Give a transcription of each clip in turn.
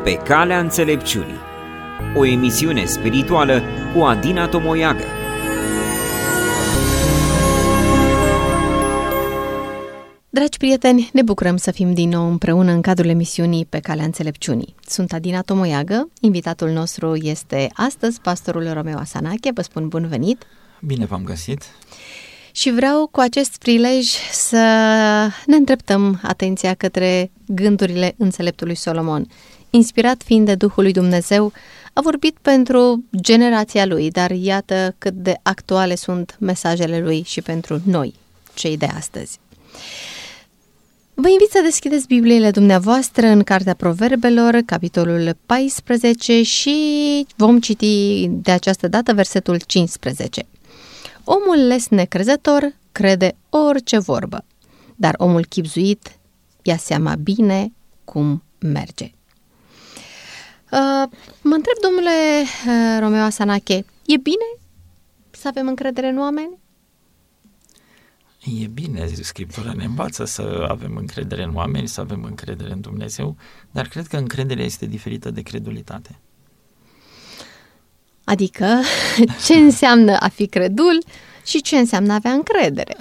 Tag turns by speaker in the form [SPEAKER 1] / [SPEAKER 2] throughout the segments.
[SPEAKER 1] Pe calea înțelepciunii, o emisiune spirituală cu Adina Tomoiagă.
[SPEAKER 2] Dragi prieteni, ne bucurăm să fim din nou împreună în cadrul emisiunii Pe calea înțelepciunii. Sunt Adina Tomoiagă, invitatul nostru este astăzi pastorul Romeo Asanache. Vă spun bun venit!
[SPEAKER 3] Bine v-am găsit!
[SPEAKER 2] Și vreau cu acest prilej să ne îndreptăm atenția către gândurile înțeleptului Solomon. Inspirat fiind de Duhul lui Dumnezeu, a vorbit pentru generația lui, dar iată cât de actuale sunt mesajele lui și pentru noi, cei de astăzi. Vă invit să deschideți Bibliile dumneavoastră în Cartea Proverbelor, capitolul 14 și vom citi de această dată versetul 15. Omul lesne crezător crede orice vorbă, dar omul chibzuit ia seama bine cum merge. Mă întreb, domnule Romeo Asanache, e bine să avem încredere în oameni?
[SPEAKER 3] E bine, Scriptura ne învață să avem încredere în oameni, să avem încredere în Dumnezeu, dar cred că încrederea este diferită de credulitate.
[SPEAKER 2] Adică, ce înseamnă a fi credul și ce înseamnă a avea încredere?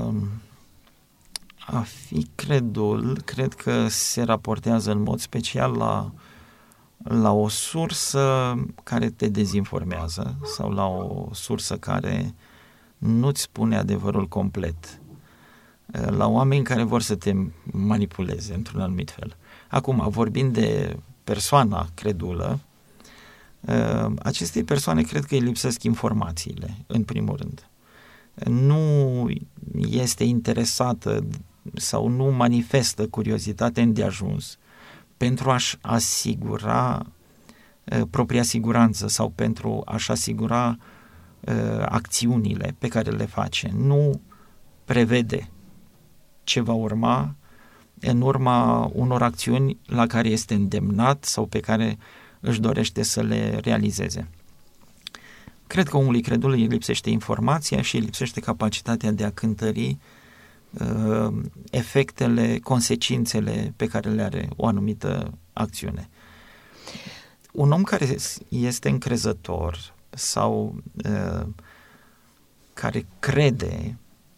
[SPEAKER 3] A fi credul, cred că se raportează în mod special la o sursă care te dezinformează sau la o sursă care nu-ți spune adevărul complet, la oameni care vor să te manipuleze într-un anumit fel. Acum, vorbind de persoana credulă, acestei persoane cred că îi lipsesc informațiile, în primul rând. Nu este interesată sau nu manifestă curiozitate îndeajuns pentru a-și asigura propria siguranță sau pentru a-și asigura acțiunile pe care le face. Nu prevede ce va urma în urma unor acțiuni la care este îndemnat sau pe care își dorește să le realizeze. Cred că omului credul îi lipsește informația și îi lipsește capacitatea de a cântări efectele, consecințele pe care le are o anumită acțiune. Un om care este încrezător sau care crede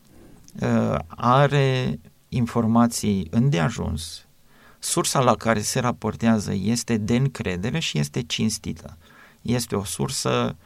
[SPEAKER 3] are informații îndeajuns, sursa la care se raportează este de încredere și este cinstită. Este o sursă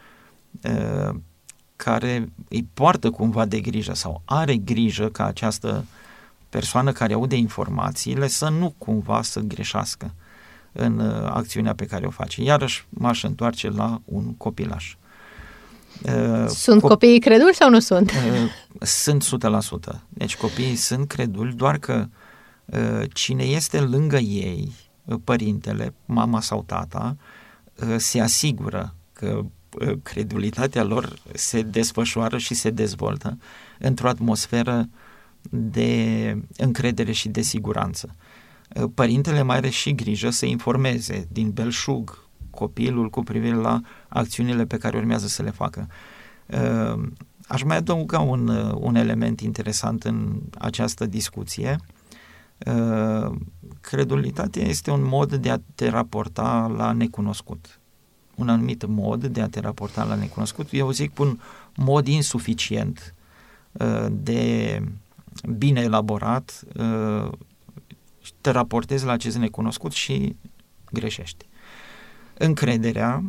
[SPEAKER 3] care îi poartă cumva de grijă sau are grijă ca această persoană care aude informațiile să nu cumva să greșească în acțiunea pe care o face. Iarăși m-aș întoarce la un copilaș.
[SPEAKER 2] Sunt copiii creduli sau nu sunt?
[SPEAKER 3] Sunt 100%. Deci copiii sunt creduli, doar că cine este lângă ei, părintele, mama sau tata, se asigură că credulitatea lor se desfășoară și se dezvoltă într-o atmosferă de încredere și de siguranță. Părintele mai are și grijă să informeze din belșug copilul cu privire la acțiunile pe care urmează să le facă. Aș mai adăuga un element interesant în această discuție. Credulitatea este un mod de a te raporta la necunoscut. Un anumit mod de a te raporta la necunoscut. Eu zic un mod insuficient de bine elaborat, te raportezi la acest necunoscut și greșești. Încrederea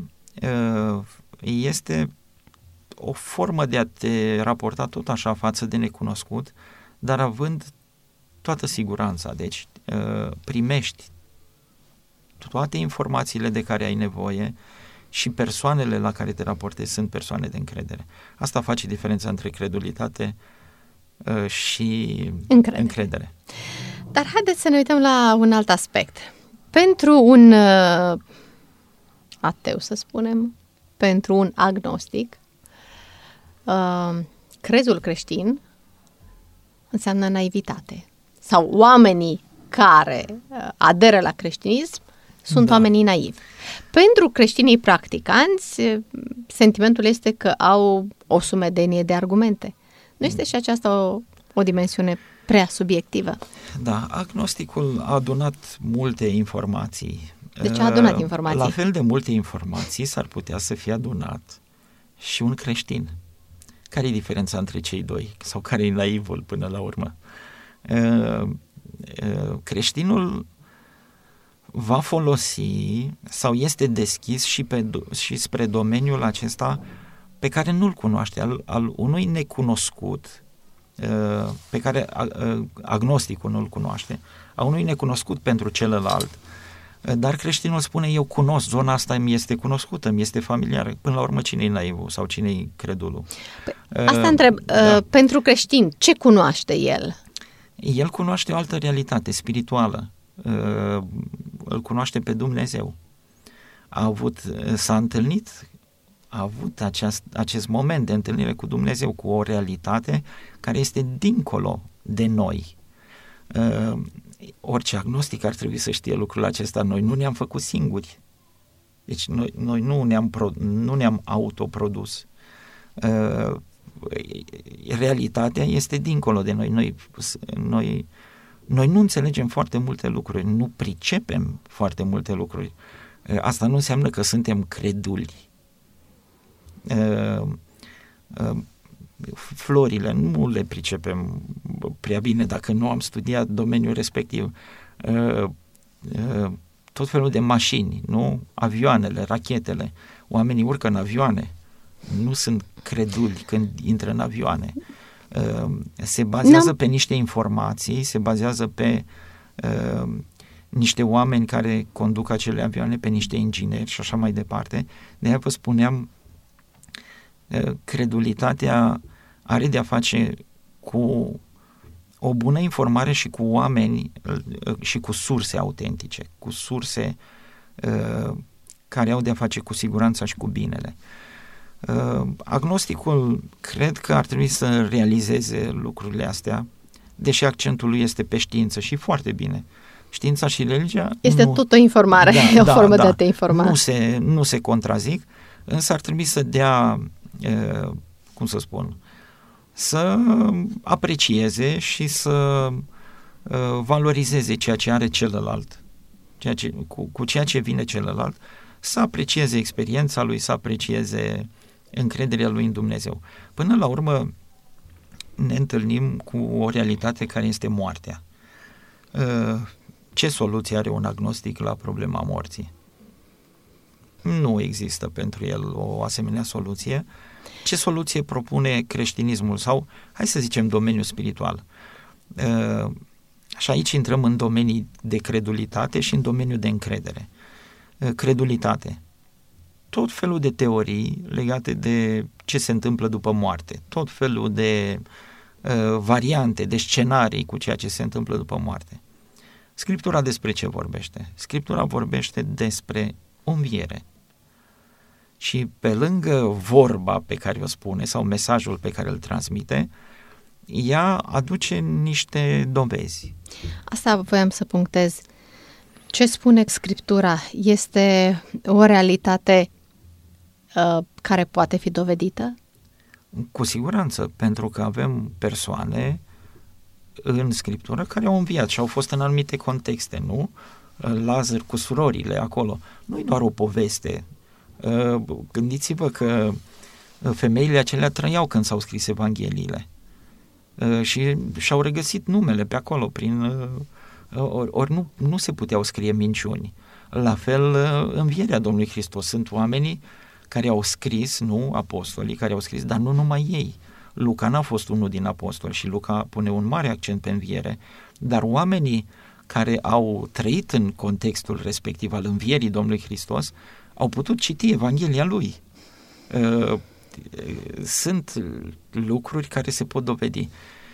[SPEAKER 3] este o formă de a te raporta tot așa față de necunoscut, dar având toată siguranța. Deci primești toate informațiile de care ai nevoie și persoanele la care te raportezi sunt persoane de încredere. Asta face diferența între credulitate și încredere.
[SPEAKER 2] Dar haideți să ne uităm la un alt aspect. Pentru un ateu, să spunem, pentru un agnostic, crezul creștin înseamnă naivitate. Sau oamenii care aderă la creștinism sunt oamenii naivi. Pentru creștinii practicanți, sentimentul este că au o sumedenie de argumente. Nu este și aceasta o dimensiune prea subiectivă?
[SPEAKER 3] Da, agnosticul a adunat multe informații
[SPEAKER 2] Deci a adunat informații.
[SPEAKER 3] La fel de multe informații s-ar putea să fie adunat și un creștin. Care e diferența între cei doi? Sau care e naivul până la urmă? Creștinul va folosi sau este deschis și spre domeniul acesta pe care nu-l cunoaște, al unui necunoscut, pe care agnosticul nu-l cunoaște, a unui necunoscut pentru celălalt. Dar creștinul spune, eu cunosc, zona asta mi este cunoscută, mi este familiară. Până la urmă, cine-i naivul sau cine-i credulul?
[SPEAKER 2] Asta întreb, pentru creștin, ce cunoaște el?
[SPEAKER 3] El cunoaște o altă realitate spirituală, îl cunoaște pe Dumnezeu. S-a întâlnit, a avut acest moment de întâlnire cu Dumnezeu, cu o realitate care este dincolo de noi. Orice agnostic ar trebui să știe lucrul acesta. Noi nu ne-am făcut singuri. Deci noi nu ne-am autoprodus. Realitatea este dincolo de noi. Noi nu înțelegem foarte multe lucruri, nu pricepem foarte multe lucruri. Asta nu înseamnă că suntem creduli. Florile nu le pricepem prea bine dacă nu am studiat domeniul respectiv. Tot felul de mașini, nu? Avioanele, rachetele. Oamenii urcă în avioane. Nu sunt creduli când intră în avioane. Se bazează pe niște informații, se bazează pe niște oameni care conduc acele avioane, pe niște ingineri și așa mai departe. De-aia vă spuneam, credulitatea are de-a face cu o bună informare și cu oameni și cu surse autentice, cu surse care au de-a face cu siguranța și cu binele. Agnosticul cred că ar trebui să realizeze lucrurile astea, deși accentul lui este pe știință și foarte bine. Știința și religia
[SPEAKER 2] este tot o informare, o formă de a te informa.
[SPEAKER 3] Nu se contrazic, însă ar trebui să dea, să aprecieze și să valorizeze ceea ce are celălalt, cu ceea ce vine celălalt, să aprecieze experiența lui, să aprecieze încrederea lui în Dumnezeu. Până la urmă ne întâlnim cu o realitate care este moartea. Ce soluție are un agnostic la problema morții? Nu există pentru el o asemenea soluție. Ce soluție propune creștinismul sau, hai să zicem, domeniul spiritual? Și aici intrăm în domenii de credulitate și în domeniul de încredere. Credulitate. Tot felul de teorii legate de ce se întâmplă după moarte, tot felul de variante, de scenarii cu ceea ce se întâmplă după moarte. Scriptura despre ce vorbește? Scriptura vorbește despre o înviere. Și pe lângă vorba pe care o spune sau mesajul pe care îl transmite, ea aduce niște dovezi.
[SPEAKER 2] Asta voiam să punctez. Ce spune Scriptura? Este o realitate care poate fi dovedită?
[SPEAKER 3] Cu siguranță, pentru că avem persoane în Scriptură care au înviat și au fost în anumite contexte, nu? Lazar cu surorile acolo. Nu e doar o poveste. Gândiți-vă că femeile acelea trăiau când s-au scris Evangheliile și și-au regăsit numele pe acolo ori nu se puteau scrie minciuni. La fel, învierea Domnului Hristos. Sunt oamenii care au scris, nu apostolii care au scris, dar nu numai ei. Luca n-a fost unul din apostoli și Luca pune un mare accent pe înviere, dar oamenii care au trăit în contextul respectiv al învierii Domnului Hristos au putut citi Evanghelia lui. Sunt lucruri care se pot dovedi.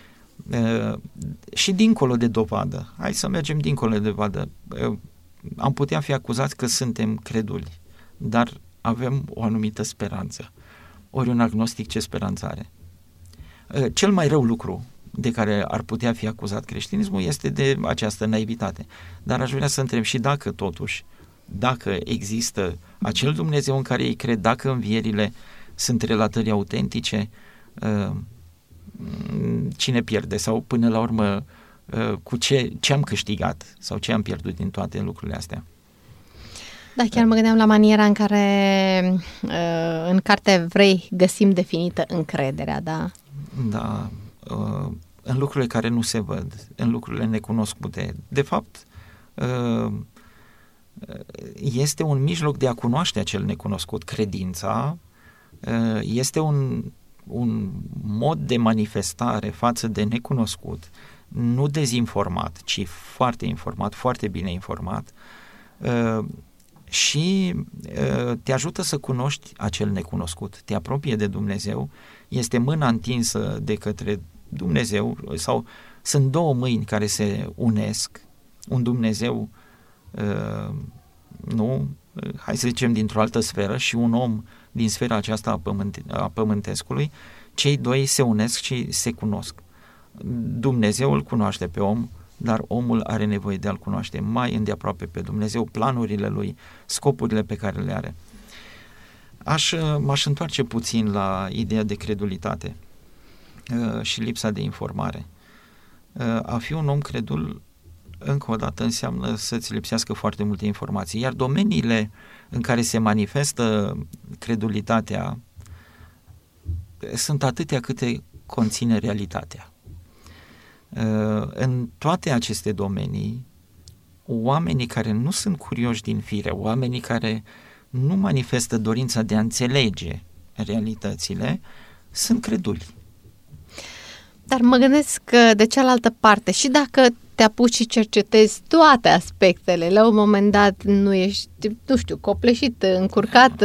[SPEAKER 3] Și dincolo de dovadă, hai să mergem dincolo de dovadă, am putea fi acuzați că suntem creduli, dar avem o anumită speranță. Ori un agnostic ce speranță are? Cel mai rău lucru de care ar putea fi acuzat creștinismul este de această naivitate. Dar aș vrea să întreb și dacă există acel Dumnezeu în care ei cred, dacă învierile sunt relatări autentice, cine pierde? Sau până la urmă cu ce am câștigat sau ce am pierdut din toate lucrurile astea?
[SPEAKER 2] Da, chiar mă gândeam la maniera în care în Cartea Evrei găsim definită încrederea, da?
[SPEAKER 3] Da, în lucrurile care nu se văd, în lucrurile necunoscute. De fapt, este un mijloc de a cunoaște acel necunoscut. Credința este un mod de manifestare față de necunoscut, nu dezinformat, ci foarte informat, foarte bine informat, și te ajută să cunoști acel necunoscut, te apropie de Dumnezeu, este mâna întinsă de către Dumnezeu, sau sunt două mâini care se unesc, un Dumnezeu, hai să zicem dintr-o altă sferă, și un om din sfera aceasta a pământescului, cei doi se unesc și se cunosc. Dumnezeu îl cunoaște pe om, dar omul are nevoie de a-L cunoaște mai îndeaproape pe Dumnezeu, planurile Lui, scopurile pe care le are. M-aș întoarce puțin la ideea de credulitate și lipsa de informare. A fi un om credul, încă o dată, înseamnă să-ți lipsească foarte multe informații, iar domeniile în care se manifestă credulitatea sunt atâtea câte conține realitatea. În toate aceste domenii, oamenii care nu sunt curioși din fire, oamenii care nu manifestă dorința de a înțelege realitățile, sunt creduli. Dar
[SPEAKER 2] mă gândesc că de cealaltă parte, și dacă te apuci și cercetezi toate aspectele, la un moment dat nu ești, nu știu, copleșit, încurcat.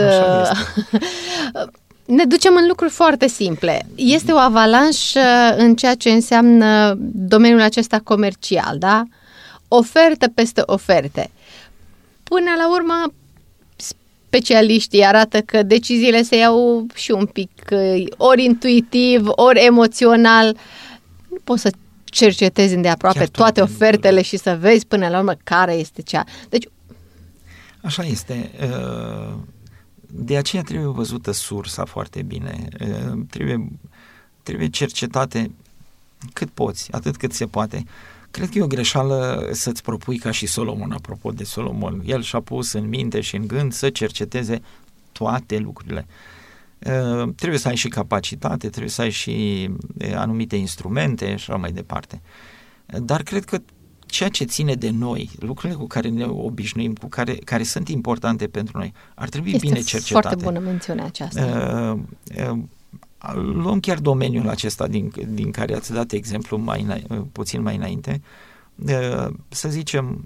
[SPEAKER 2] Ne ducem în lucruri foarte simple. Este o avalanșă în ceea ce înseamnă domeniul acesta comercial, da? Ofertă peste oferte. Până la urmă, specialiștii arată că deciziile se iau și un pic ori intuitiv, ori emoțional. Nu poți să cercetezi îndeaproape toate ofertele și să vezi până la urmă care este cea. Deci,
[SPEAKER 3] așa este. De aceea trebuie văzută sursa foarte bine. Trebuie cercetate cât poți, atât cât se poate. Cred că e o greșeală să-ți propui ca și Solomon, apropo de Solomon. El și-a pus în minte și în gând să cerceteze toate lucrurile. Trebuie să ai și capacitate, trebuie să ai și anumite instrumente și așa mai departe. Dar cred că ceea ce ține de noi, lucrurile cu care ne obișnuim, care sunt importante pentru noi, ar trebui bine cercetate.
[SPEAKER 2] Este foarte bună mențiunea aceasta.
[SPEAKER 3] Luăm chiar domeniul acesta din care ați dat exemplu puțin mai înainte, să zicem,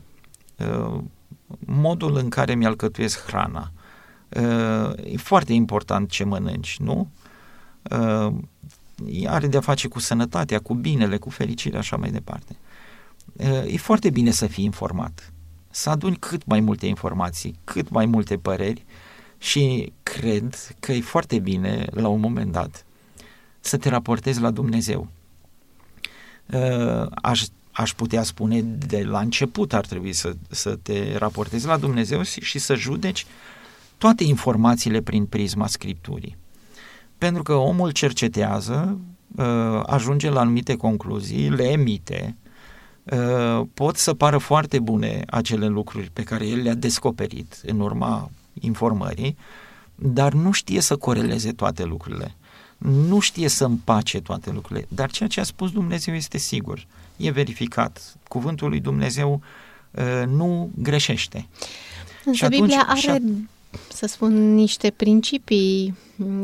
[SPEAKER 3] modul în care mi-alcătuiesc hrana. E foarte important ce mănânci, nu? Are de-a face cu sănătatea, cu binele, cu fericirea, așa mai departe. E foarte bine să fii informat, să aduni cât mai multe informații, cât mai multe păreri, și cred că e foarte bine, la un moment dat, să te raportezi la Dumnezeu. Aș putea spune de la început ar trebui să te raportezi la Dumnezeu și să judeci toate informațiile prin prisma Scripturii. Pentru că omul cercetează, ajunge la anumite concluzii, le emite, pot să pară foarte bune acele lucruri pe care el le-a descoperit în urma informării, dar nu știe să coreleze toate lucrurile, nu știe să împace toate lucrurile, dar ceea ce a spus Dumnezeu este sigur, e verificat. Cuvântul lui Dumnezeu nu greșește.
[SPEAKER 2] Însă și Biblia are, să spun, niște principii,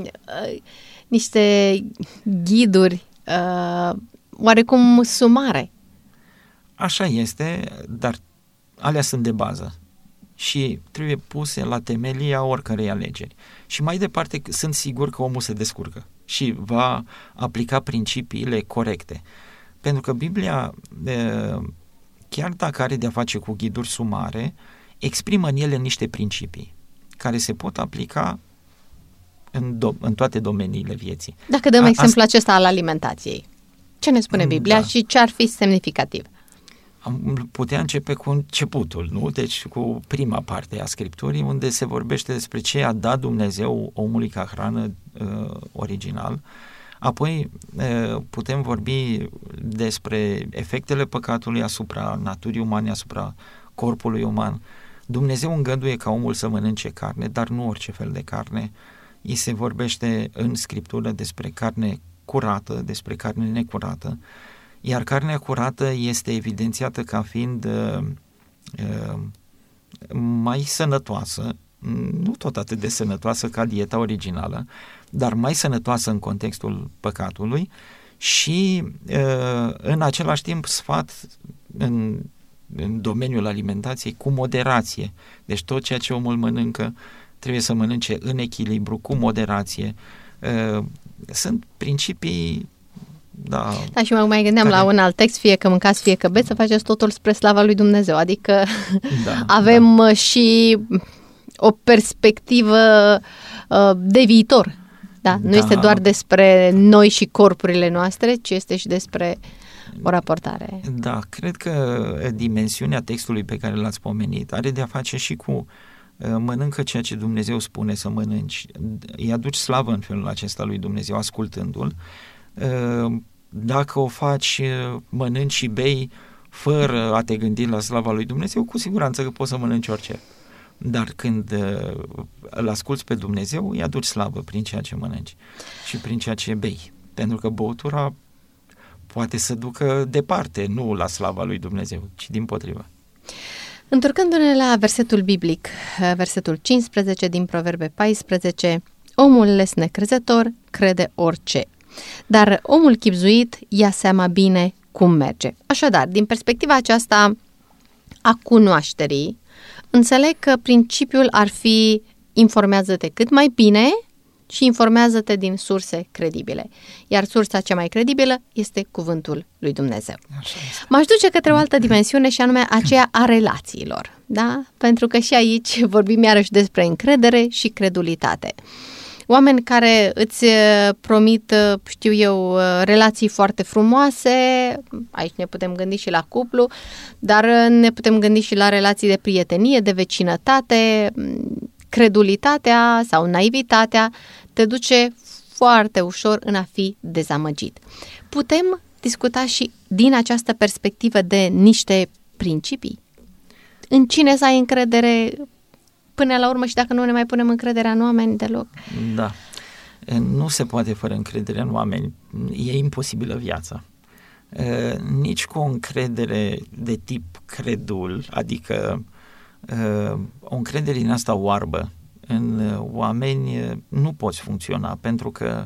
[SPEAKER 2] niște ghiduri oarecum sumare.
[SPEAKER 3] Așa este, dar alea sunt de bază și trebuie puse la temelia oricărei alegeri. Și mai departe sunt sigur că omul se descurcă și va aplica principiile corecte. Pentru că Biblia, chiar dacă are de-a face cu ghiduri sumare, exprimă în ele niște principii care se pot aplica în toate domeniile vieții.
[SPEAKER 2] Dacă dăm exemplul acesta al alimentației, ce ne spune Biblia și ce ar fi semnificativ?
[SPEAKER 3] Am putea începe cu începutul, nu? Deci cu prima parte a Scripturii, unde se vorbește despre ce a dat Dumnezeu omului ca hrană original. Apoi putem vorbi despre efectele păcatului asupra naturii umane, asupra corpului uman. Dumnezeu îngăduie ca omul să mănânce carne, dar nu orice fel de carne. I se vorbește în Scriptură despre carne curată, despre carne necurată, iar carnea curată este evidențiată ca fiind mai sănătoasă, nu tot atât de sănătoasă ca dieta originală, dar mai sănătoasă în contextul păcatului și în același timp sfat în domeniul alimentației cu moderație. Deci tot ceea ce omul mănâncă trebuie să mănânce în echilibru, cu moderație. Sunt principii, da,
[SPEAKER 2] și mă mai gândeam la un alt text, fie că mâncați, fie că beți, să faceți totul spre slava lui Dumnezeu. Adică avem și o perspectivă de viitor. Da? Nu este doar despre noi și corpurile noastre, ci este și despre o raportare.
[SPEAKER 3] Da, cred că dimensiunea textului pe care l-ați pomenit are de-a face și cu mănâncă ceea ce Dumnezeu spune să mănânci. Îi aduci slavă în felul acesta lui Dumnezeu, ascultându-l. Dacă o faci, mănânci și bei fără a te gândi la slava lui Dumnezeu, cu siguranță că poți să mănânci orice. Dar când îl asculți pe Dumnezeu, îi aduci slavă prin ceea ce mănânci și prin ceea ce bei. Pentru că băutura poate să ducă departe, nu la slava lui Dumnezeu, ci dimpotrivă.
[SPEAKER 2] Întorcându-ne la versetul biblic, versetul 15 din Proverbe 14, omul les necrezător crede orice, dar omul chibzuit ia seama bine cum merge. Așadar, din perspectiva aceasta a cunoașterii, înțeleg că principiul ar fi informează-te cât mai bine și informează-te din surse credibile. Iar sursa cea mai credibilă este cuvântul lui Dumnezeu. M-aș duce către o altă dimensiune și anume aceea a relațiilor. Da? Pentru că și aici vorbim iarăși despre încredere și credulitate. Oameni care îți promit, știu eu, relații foarte frumoase, aici ne putem gândi și la cuplu, dar ne putem gândi și la relații de prietenie, de vecinătate. Credulitatea sau naivitatea te duce foarte ușor în a fi dezamăgit. Putem discuta și din această perspectivă de niște principii? În cine să ai încredere până la urmă și dacă nu ne mai punem încrederea în oameni deloc?
[SPEAKER 3] Da. Nu se poate fără încredere în oameni. E imposibilă viața. Nici cu o încredere de tip credul, adică o încredere din asta oarbă în oameni nu poți funcționa, pentru că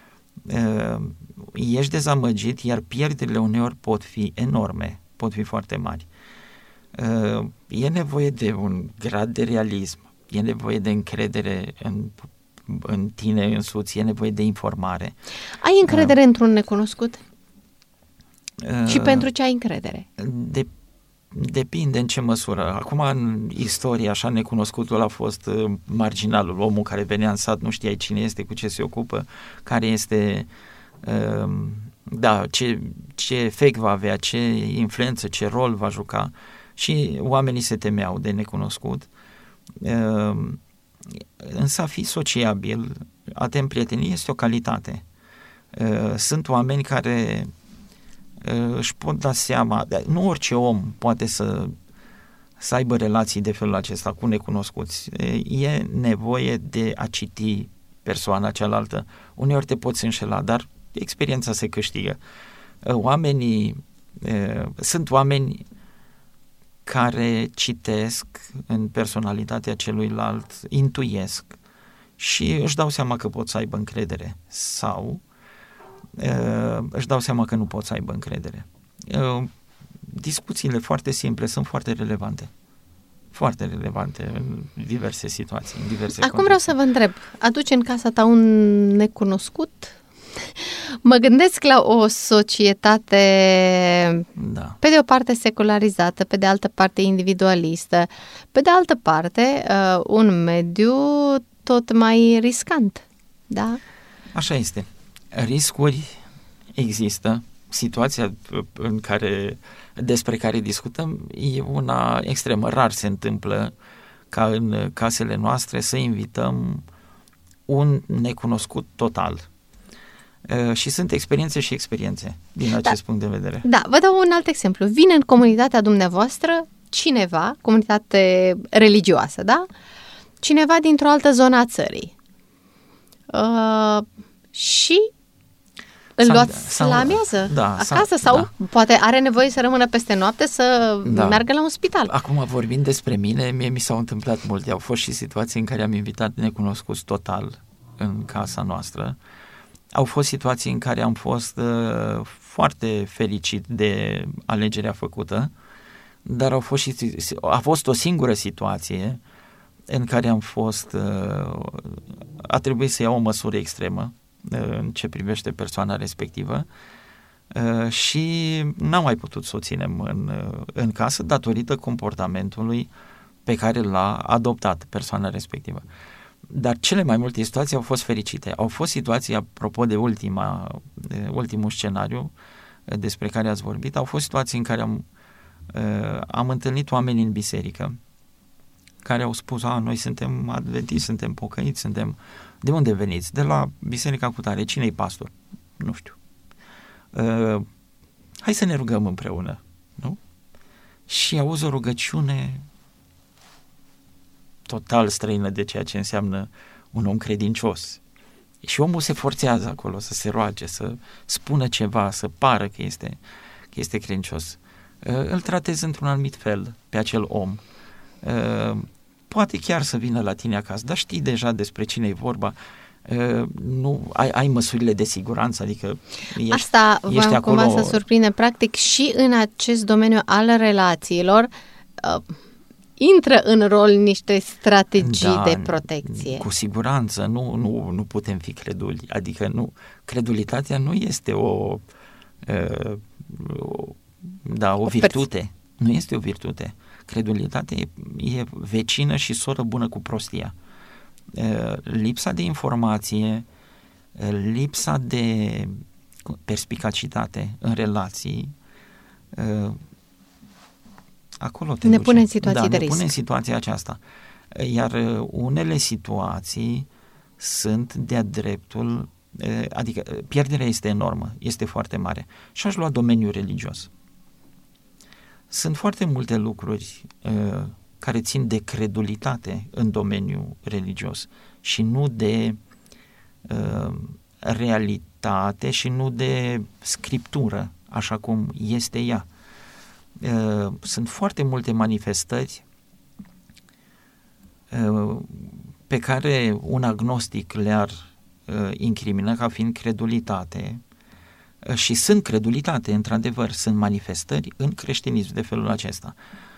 [SPEAKER 3] ești dezamăgit, iar pierderile uneori pot fi enorme, pot fi foarte mari. E nevoie de un grad de realism, e nevoie de încredere în tine însuți, e nevoie de informare.
[SPEAKER 2] Ai încredere într-un necunoscut? Și pentru ce ai încredere?
[SPEAKER 3] Depinde în ce măsură. Acum, în istorie, așa, necunoscutul a fost marginalul, omul care venea în sat, nu știai cine este, cu ce se ocupă, care este, ce efect va avea, ce influență, ce rol va juca, și oamenii se temeau de necunoscut. Însă a fi sociabil, a te împrieteni, este o calitate. Sunt oameni care își pot da seama, nu orice om poate să aibă relații de felul acesta cu necunoscuți. E nevoie de a citi persoana cealaltă. Uneori te poți înșela, dar experiența se câștigă. Sunt oameni care citesc în personalitatea celuilalt, intuiesc și își dau seama că pot să aibă încredere sau își dau seama că nu pot să aibă încredere. Discuțiile foarte simple sunt foarte relevante. Foarte relevante în diverse situații, în diverse contexte.
[SPEAKER 2] Acum vreau să vă întreb, aduci în casa ta un necunoscut? Mă gândesc la o societate, pe de o parte secularizată, pe de altă parte individualistă, pe de altă parte un mediu tot mai riscant, da?
[SPEAKER 3] Așa este. Riscuri există. Situația despre care discutăm e una extremă. Rar se întâmplă ca în casele noastre să invităm un necunoscut total. Și sunt experiențe și experiențe din acest punct de vedere.
[SPEAKER 2] Da, vă dau un alt exemplu. Vine în comunitatea dumneavoastră cineva, comunitate religioasă, da? Cineva dintr-o altă zonă a țării. Și îl luați la amiază acasă sau poate are nevoie să rămână peste noapte să meargă la un spital.
[SPEAKER 3] Acum, vorbind despre mine, mie mi s-au întâmplat multe. Au fost și situații în care am invitat necunoscuți total în casa noastră. Au fost situații în care am fost foarte fericit de alegerea făcută, dar a fost o singură situație în care a trebuit să iau o măsură extremă în ce privește persoana respectivă și n-am mai putut să o ținem în casă datorită comportamentului pe care l-a adoptat persoana respectivă. Dar cele mai multe situații au fost fericite. Au fost situații, apropo de ultimul scenariu despre care ați vorbit, au fost situații în care am întâlnit oameni în biserică care au spus, noi suntem adventiști, suntem pocăiți, suntem... De unde veniți? De la biserica cutare. Cine-i pastor? Nu știu. Hai să ne rugăm împreună, nu? Și auzi o rugăciune total străină de ceea ce înseamnă un om credincios. Și omul se forțează acolo să se roage, să spună ceva, să pară că este credincios. Îl tratezi într-un anumit fel pe acel om. Poate chiar să vină la tine acasă, dar știi deja despre cine e vorba. Nu ai măsurile de siguranță, adică
[SPEAKER 2] Asta
[SPEAKER 3] ești acolo...
[SPEAKER 2] să surprinde practic și în acest domeniu al relațiilor intră în rol niște strategii de protecție.
[SPEAKER 3] Cu siguranță, nu putem fi creduli, adică credulitatea nu este o virtute, nu este o virtute. Credulitatea e vecină și soră bună cu prostia. Lipsa de informație, lipsa de perspicacitate în relații, acolo ne
[SPEAKER 2] pune în situații de risc.
[SPEAKER 3] Ne pune în situația aceasta. Iar unele situații sunt de-a dreptul, adică pierderea este enormă, este foarte mare. Și aș lua domeniul religios. Sunt foarte multe lucruri care țin de credulitate în domeniul religios și nu de realitate și nu de scriptură, așa cum este ea. Sunt foarte multe manifestări pe care un agnostic le-ar incrimina ca fiind credulitate. Și sunt credulitate, într-adevăr, sunt manifestări în creștinism de felul acesta.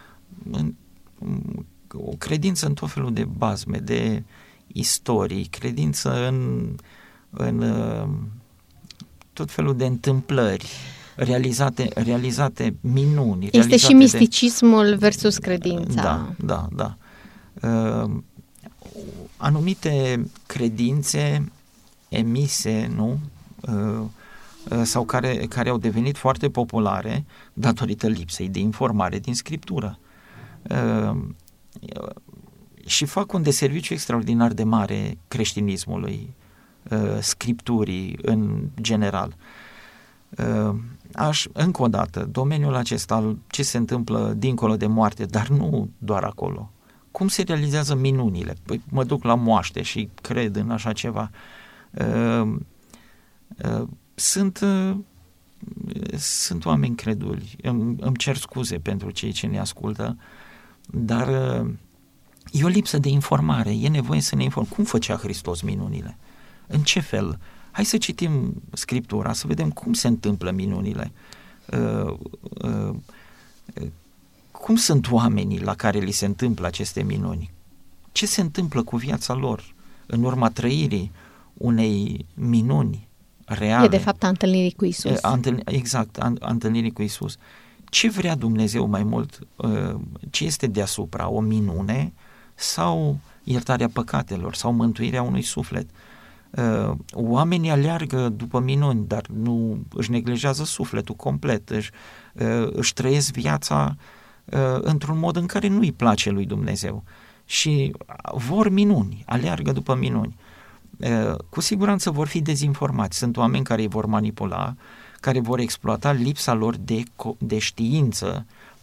[SPEAKER 3] O credință în tot felul de bazme, de istorii, credință în tot felul de întâmplări, realizate minuni.
[SPEAKER 2] Este și misticismul versus credința.
[SPEAKER 3] Da. Anumite credințe emise, nu? Sau care au devenit foarte populare datorită lipsei de informare din Scriptură. Și fac un deserviciu extraordinar de mare creștinismului, Scripturii în general. Încă o dată, domeniul acesta, ce se întâmplă dincolo de moarte, dar nu doar acolo. Cum se realizează minunile? Păi mă duc la moaște și cred în așa ceva. Sunt oameni creduli, îmi cer scuze pentru cei ce ne ascultă, dar e o lipsă de informare, e nevoie să ne informăm. Cum făcea Hristos minunile? În ce fel? Hai să citim Scriptura, să vedem cum se întâmplă minunile. Cum sunt oamenii la care li se întâmplă aceste minuni? Ce se întâmplă cu viața lor în urma trăirii unei minuni reale?
[SPEAKER 2] E de fapt a întâlnirii cu Iisus.
[SPEAKER 3] Exact, a întâlnirii cu Iisus. Ce vrea Dumnezeu mai mult? Ce este deasupra? O minune sau iertarea păcatelor sau mântuirea unui suflet? Oamenii aleargă după minuni, dar nu își neglijează sufletul complet, își trăiesc viața într-un mod în care nu-i place lui Dumnezeu și vor minuni, aleargă după minuni. Cu siguranță vor fi dezinformați, sunt oameni care îi vor manipula, care vor exploata lipsa lor de știință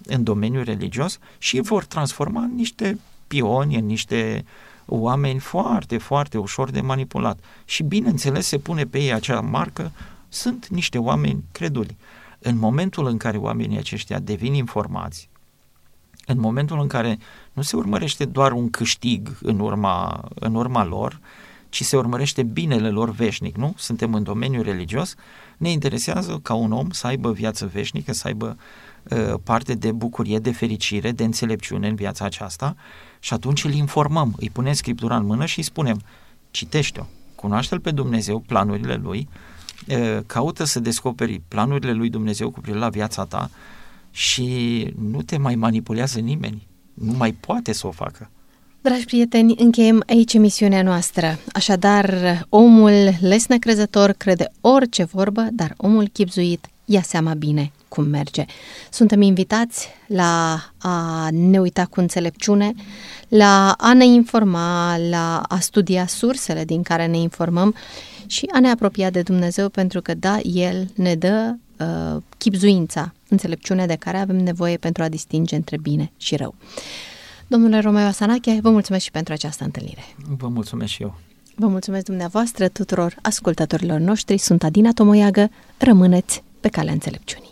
[SPEAKER 3] în domeniul religios și îi vor transforma în niște pioni, în niște oameni foarte, foarte ușor de manipulat. Și bineînțeles se pune pe ei acea marcă, sunt niște oameni creduli. În momentul în care oamenii aceștia devin informați, în momentul în care nu se urmărește doar un câștig în urma lor, ci se urmărește binele lor veșnic, nu? Suntem în domeniul religios, ne interesează ca un om să aibă viață veșnică, să aibă parte de bucurie, de fericire, de înțelepciune în viața aceasta și atunci îl informăm, îi punem Scriptura în mână și îi spunem, citește-o, cunoaște-L pe Dumnezeu, planurile Lui, caută să descoperi planurile Lui Dumnezeu cu privire la viața ta și nu te mai manipulează nimeni, nu mai poate să o facă.
[SPEAKER 2] Dragi prieteni, încheiem aici emisiunea noastră. Așadar, omul lesnecrezător crede orice vorbă, dar omul chibzuit ia seama bine cum merge. Suntem invitați la a ne uita cu înțelepciune, la a ne informa, la a studia sursele din care ne informăm și a ne apropia de Dumnezeu, pentru că, da, El ne dă chibzuința, înțelepciunea de care avem nevoie pentru a distinge între bine și rău. Domnule Romeo Asanache, vă mulțumesc și pentru această întâlnire.
[SPEAKER 3] Vă mulțumesc și eu.
[SPEAKER 2] Vă mulțumesc dumneavoastră tuturor ascultătorilor noștri. Sunt Adina Tomoiagă. Rămâneți pe calea înțelepciunii.